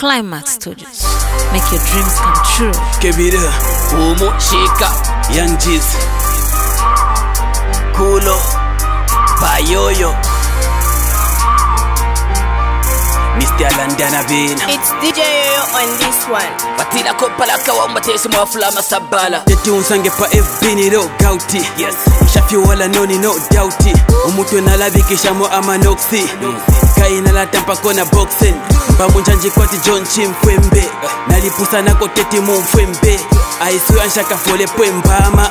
Climax Studios. Make your dreams come true. Kebira, Umu, Shika, Young Jeez, Kulo, Bayoyo, Mr. Landana Bin. It's DJ Yoyo on this one. Batila kopala kawa mbatesi mwafula masabala. Tetu unsange pa FB ni ro gauti. Yes. Shafi wala noni no doubti. Umutu na labi kisha mo ama noxi. Kai na la tampa kona boxing. Pamunjanji kwati John Chimfwembe. Nalipusa na koteti mumfwembe. Aisu anshaka fole pwembama.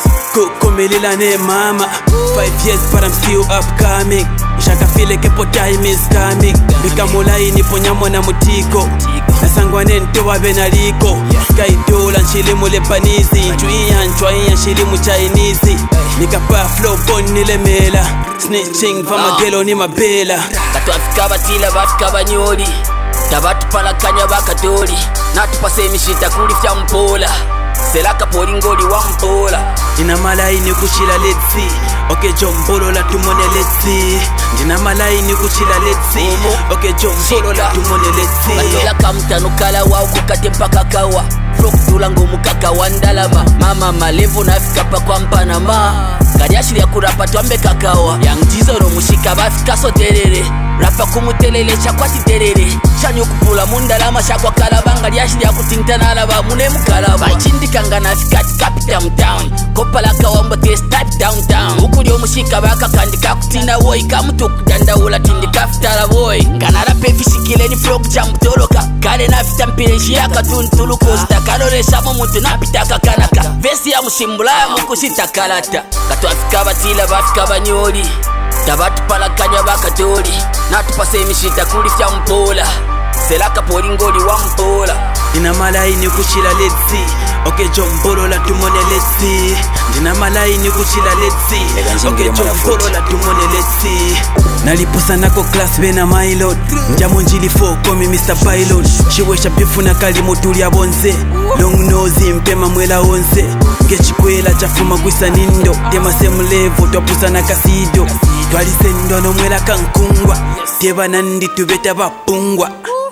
Kukumelila ne mama. 5 years but I'm still upcoming. Shaka file kepo time is coming. Bika mulai ni ponyamo na mutiko. Nasangwane ntowa benaliko. Sky dola nshilimu lepanizi. Chwaiya nshilimu Chinese. Nikapa flow bon nilemela. Snitching vama gelo ni mabela. Katu afika batila bafika banyoli. Tabatu pala kanya bakadoli. Natupase mishita kulifya mpola. Selaka poli ngoli wa mpola. Nina malai ni kuchila let's see. Okay jombolo la tumone let's see. Nina malai ni kuchila let's see. Okay jombolo la tumone let's see. Batila kamtanu kala wa ukukate mpaka kawa. Frok tulango mukaka wandalama. Mama malevu nafika pa kwa mpanama. Kariashiri ya kurapa tuambe kakawa. Young Jizoro mushika bafika so terere. Rapa kumutelele chakwati terere. Chanyo kupula mundalama shakwa kalabanga. Riashiri ya kutintana alaba mune mukalaba. Chindikanga nafikati capital town. Kopala kawamba test type downtown. Ukuri omushika baka kandika kutina woi. Kamutu kutanda ula tindika fitala woi. Nganara pefishikile ni frog chamutoloka. Kale nafita mpireshi ya katuntuluko. Sitakarore shamo muntu napitaka kanaka. Vesi ya musimbula ya muku sitakalata. Katu afika batila bafika banyoli. Tabatu pala kanya bakadoli. Natupase mishita kulifya mpola. Selaka poli ngoli wa mpola. Nina malai ni kuchila let's see. Okay jombolo la tumone let's see. Nina malai ni kuchila let's see. Okay jombolo la tumone let's see. Nalipusa nako class bena my lord. Njamo njili 4 komi Mr. Pilot. Shiwesha bifu na kali motuli ya bonze. Long nose mpema mwela onze. Ngechikwela chafuma kwisa nindo. Tema same level twapusa na kasido. Twalisendo no mwela kankungwa. Teba nandi tubeta bapungwa.